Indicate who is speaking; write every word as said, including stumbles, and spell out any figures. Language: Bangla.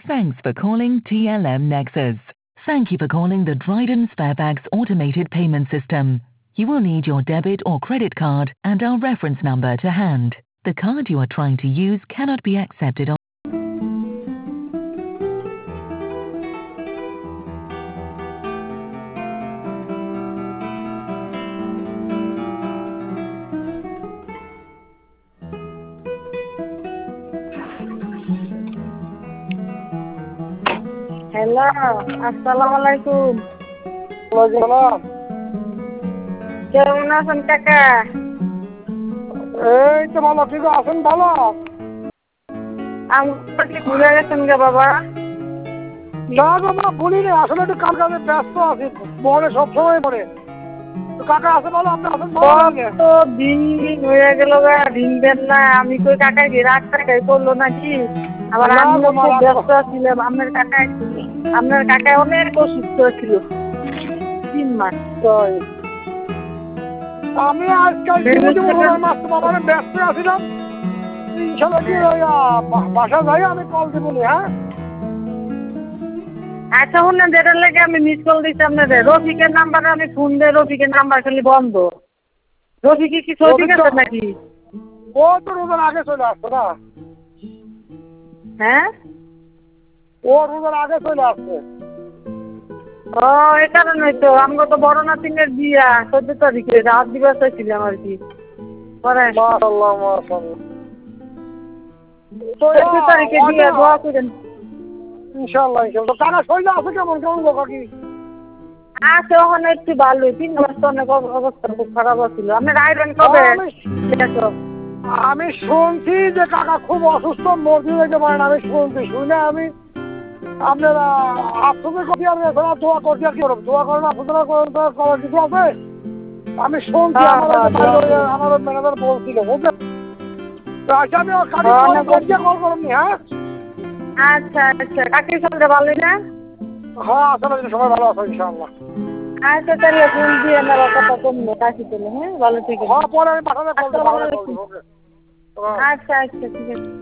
Speaker 1: Thanks for calling T L M Nexus. Thank you for calling the Dryden Sparebags automated payment system. You will need your debit or credit card and our reference number to hand. The card you are trying to use cannot be accepted on
Speaker 2: hello, আসসালামু আলাইকুম।
Speaker 3: ওয়ালাইকুম।
Speaker 2: কেমন আছেন কাকা?
Speaker 3: এই তো ভালো, ঠিক আছেন? ভালো।
Speaker 2: আমাকে ভুলে গেছেন গে বাবা?
Speaker 3: না বাবা, ভুলিনি, আসলে একটু কাম কাজে ব্যস্ত আছি, মনে সবসময় পড়ে। তো কাকা আছে ভালো, আপনি আছেন ভালো?
Speaker 2: কত দিন দিন হয়ে গেল গা, দিন দেন না। আমি কই কাকা কি রাগ টাকাই করলো নাকি? আবার
Speaker 3: না
Speaker 2: আমিও
Speaker 3: গো মা,
Speaker 2: খুব
Speaker 3: রাগ
Speaker 2: ব্যস্ত ছিলাম। আপনার কাকা আপনার কাকা অনেক অসুস্থ ছিল তিন মাস।
Speaker 3: তাই আমি আজকাল জীবন মাস তো বাবার ব্যস্ত আছিলাম। ইনশাল্লাহ কি বাসা যাই আমি কল দেবনি। হ্যাঁ
Speaker 2: আচ্ছা, শুনেন, যেটার লাগে আমি মিস কল দিচ্ছি আপনাদের, রফিকের নাম্বারে আমি ফোন দিয়ে রফিকের নাম্বার খালি বন্ধ। রফিকে কি সঠিক আছে নাকি?
Speaker 3: ও তো রোজার আগে চলে আসতো না।
Speaker 2: হ্যাঁ,
Speaker 3: ও রোজার আগে চলে আসছে।
Speaker 2: ও এই কারণে তো আমরা তো বড় নাতিনের বিয়া চোদ্দ তারিখে রাত দিবস ছিলাম আর কি।
Speaker 3: মাশাআল্লাহ মাশাআল্লাহ। তো
Speaker 2: চোদ্দ তারিখে বিয়া, দোয়া করেন।
Speaker 3: ইনশাআল্লাহ ইনশাআল্লাহ। কাকা শরীর আছে কেমন কেমন গো কাকি?
Speaker 2: আছে ওখানে একটু ভালো, তিন মাস তো অনেক অবস্থা খুব খারাপ ছিল। আপনি আইবেন কবে?
Speaker 3: আমি শুনছি যে কাকা খুব অসুস্থ, মরতে যেতে পারেন। আমি শুনছি, শুনে আমি আপনারা আপনাদের কবি আমি এছাড়া দোয়া করছি। আর কি করব, দোয়া করেন আপনারা করার কিছু আছে? আমি শুনছি, আমার আমার ম্যানেজার বলছিল বুঝলেন। তো আচ্ছা আমি কাকি কল কল করেননি। হ্যাঁ
Speaker 2: আচ্ছা আচ্ছা, কাকির সঙ্গে ভালোই না?
Speaker 3: হ্যাঁ আসলে সবাই ভালো আছে ইনশাআল্লাহ।
Speaker 2: আচ্ছা তাহলে ফোন দিয়ে আমার কথা কমবে কাকি তাহলে। হ্যাঁ ভালো ঠিক আছে।
Speaker 3: হ্যাঁ পরে আমি পাঠালে কল দেবো।
Speaker 2: আচ্ছা আচ্ছা ঠিক আছে।